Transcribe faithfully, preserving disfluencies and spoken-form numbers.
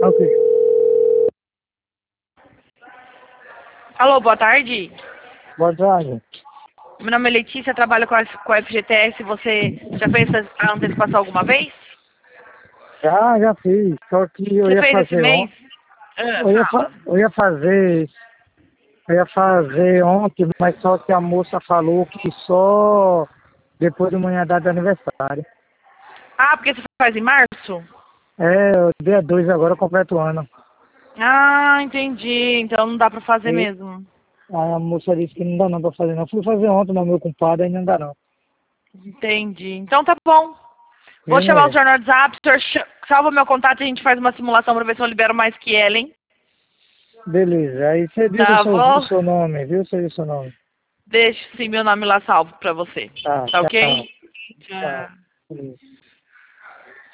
Ok. Alô, boa tarde. Boa tarde. Meu nome é Letícia, trabalho com a, com a F G T S. Você já fez a antecipação alguma vez? Já, já fiz. Só que eu Você ia fez esse fazer mês? ontem. Ah, Eu ia, fa... fala. eu ia fazer. Eu ia fazer ontem, mas só que a moça falou que só depois de manhã data de aniversário. Ah, porque você faz em março? É, dia dois agora eu completo o ano. Ah, entendi. Então não dá pra fazer E mesmo. a moça disse que não dá não pra fazer não. Fui fazer ontem, mas meu compadre ainda não dá não. Entendi. Então tá bom. Vou Viu, chamar o mulher? senhor no WhatsApp, o senhor ch- salva meu contato e a gente faz uma simulação pra ver se eu libero mais que ela, hein? Beleza. Aí você diz o Tá seu, o bom? seu nome, viu? Você diz o seu nome. Deixe sim meu nome lá salvo pra você. Tá, Tá ok? tchau. Tchau. Tchau. Beleza.